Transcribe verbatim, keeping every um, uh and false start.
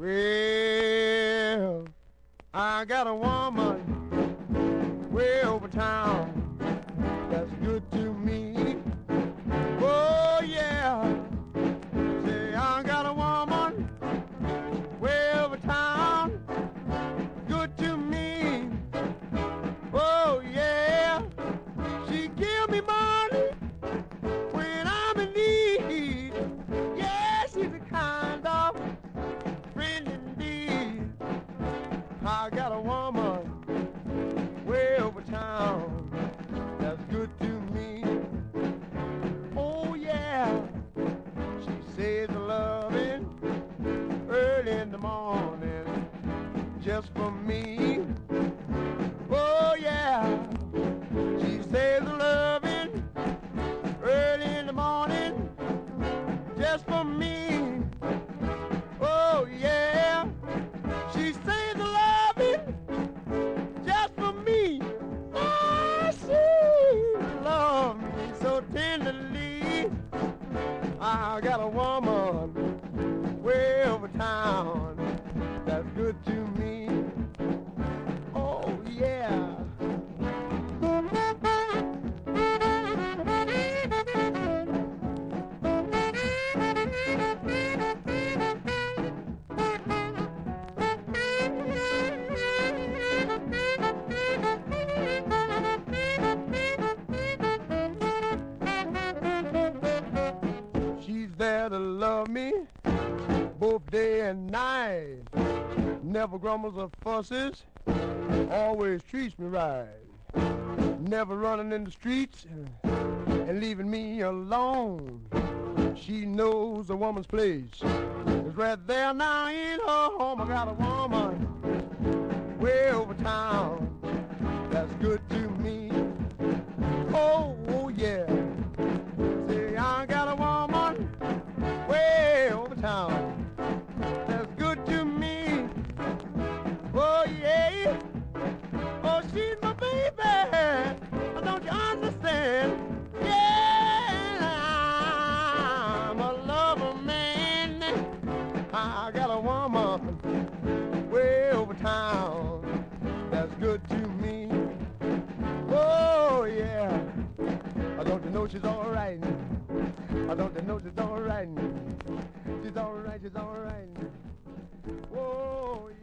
Well, I got a woman way over town that's good to me. Oh yeah, say I got a woman way over town good to me. Oh yeah, she give me money when I'm in need. Yeah, she's the kind of friend indeed. I got a woman way over town that's good to me. Oh yeah, she says the loving early in the morning just for me. Oh yeah, she says the loving early in the morning just for me. Oh yeah, she says the loving just for me. Oh, she loves me so tenderly. I got a woman way over town that's good to me. Oh yeah. She's there to love me both day and night. Never grumbles or fusses, always treats me right. Never running in the streets and leaving me alone. She knows a woman's place is right there now in her home. I got a woman way over town that's good to me. Oh, oh yeah. Say I got a woman way over town that's good to me. Oh yeah. Oh, she's my baby. Don't you understand? Yeah, I'm a lover man. I got a woman way over town that's good to me. Oh yeah. Don't you know she's all right? Don't you know she's all right? She's all right, she's all right. Oh yeah.